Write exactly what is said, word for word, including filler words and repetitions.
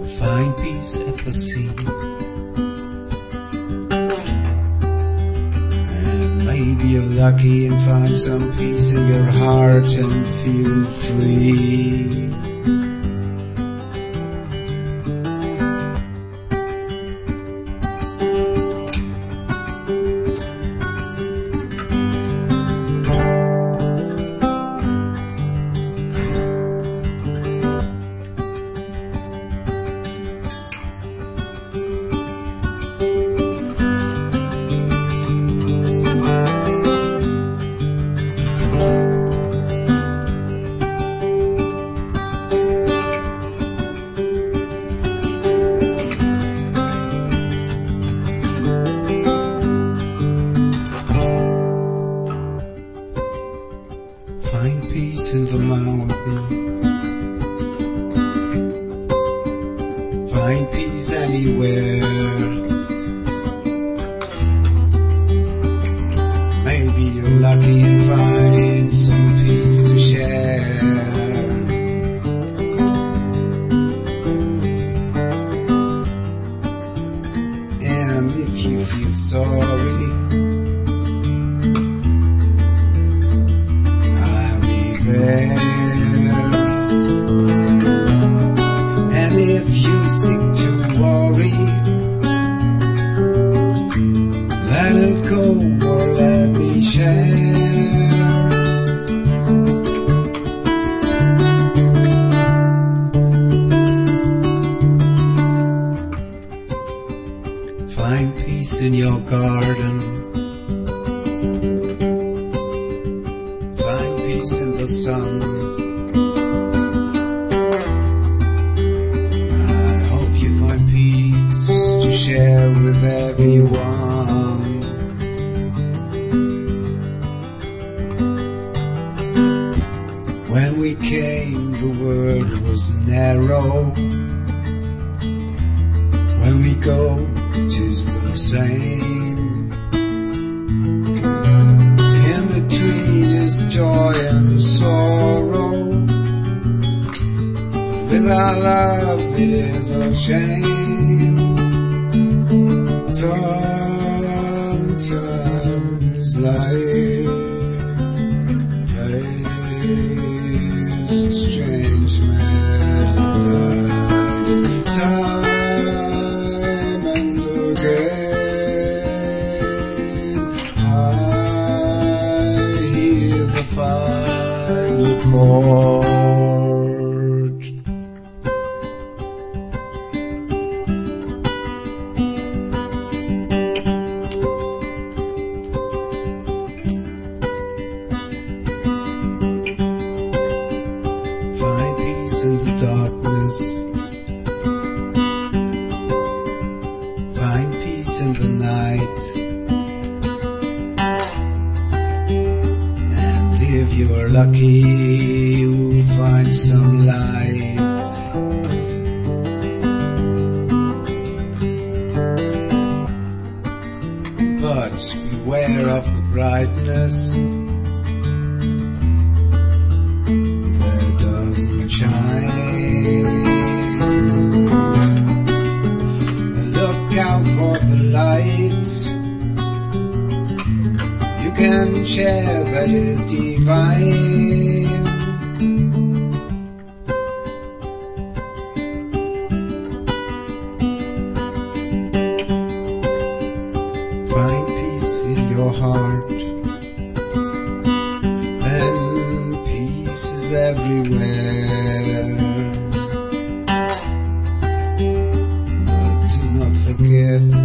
find peace at the sea. And maybe you're lucky and find some peace in your heart and feel free. Find peace in the mountain. Find peace anywhere. Maybe you're lucky and find some peace to share. And if you feel sorry, and if you stick to worry, let it go or let me share. Find peace in your garden. Find peace in the sun. Share with everyone. When we came, the world was narrow. When we go, 'tis the same. In between is joy and sorrow. Without love, it is a shame. Sometimes life plays strange melodies, time and again I hear the final chord. In the darkness, find peace in the night. And if you're lucky, you'll find some light. But beware of the brightness that doesn't shine. Look out for the light you can share that is divine. Find peace in your heart, and peace is everywhere. But do not forget